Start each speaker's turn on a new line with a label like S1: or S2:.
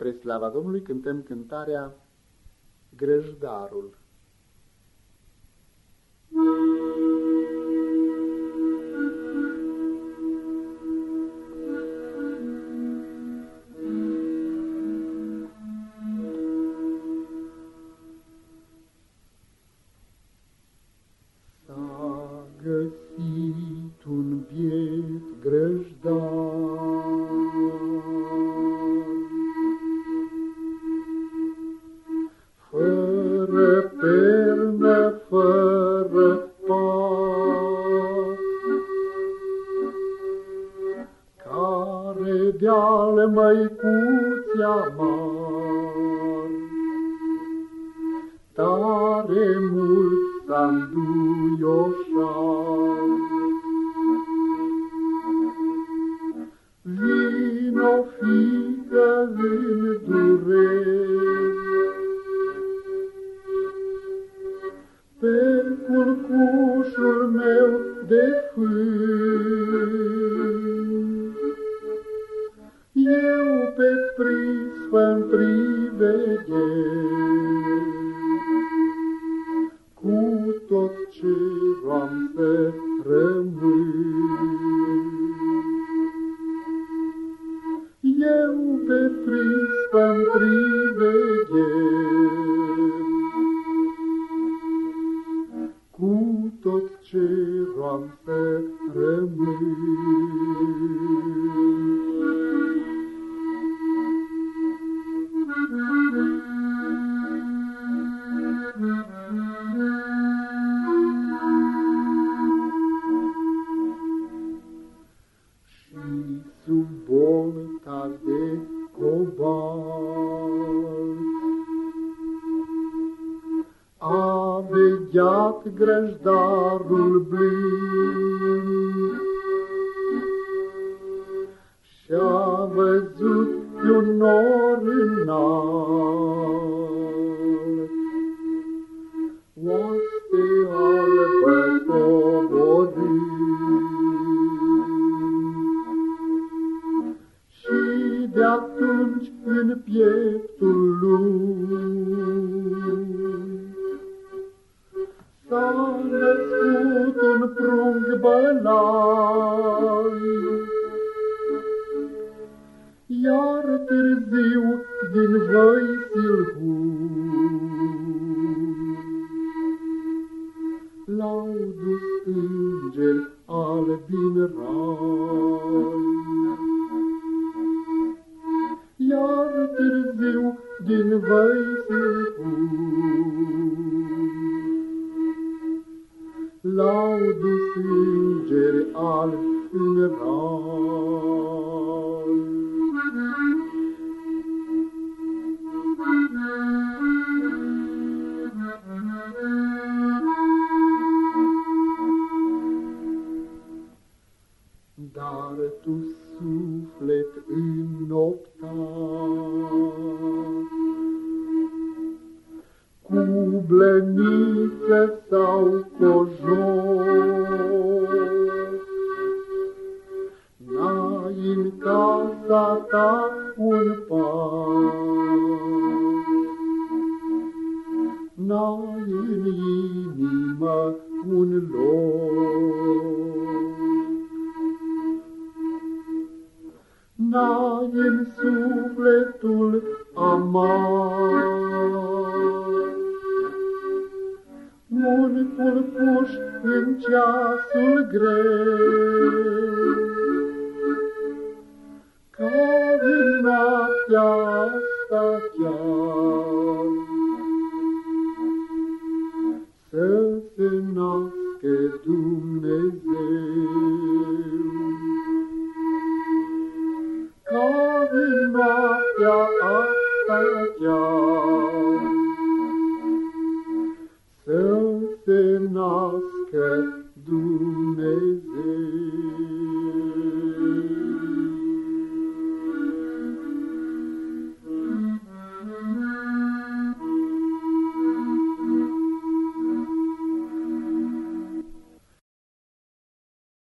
S1: Spre slava Domnului cântăm cântarea Grăjdarul. S-a găsit un biet grăjdar, fără pernă, fără pas, care de-al măicuții amar tare mult s-a înduioșat. Vino, fiică, în dureri, pe culcușul meu de fân. Eu pe prispă-n priveghez, cu tot ce am să rămân. Eu pe prispă-n priveghez, cu tot ce am să rămân. Și sub bolta de cobalt a vegheat grăjdarul blând și-a văzut pe un nor înalt oaste albă coborând. Și de-atunci în pieptul lui s-a născut un prunc bălai, iar târziu din voi silhui l-au dus îngeri albi din rai. Iar târziu din voi silhui l-au dus îngeri albi în rai. Dar tu, suflet înnoptat, cu blăniță sau cojoc, n-ai în casa ta un pas, n-ai în inimă un loc, n-ai în sufletul amar un culcuș în ceasul greu, ca în noaptea asta chiar să se nască Dumnezeu. Ca în noaptea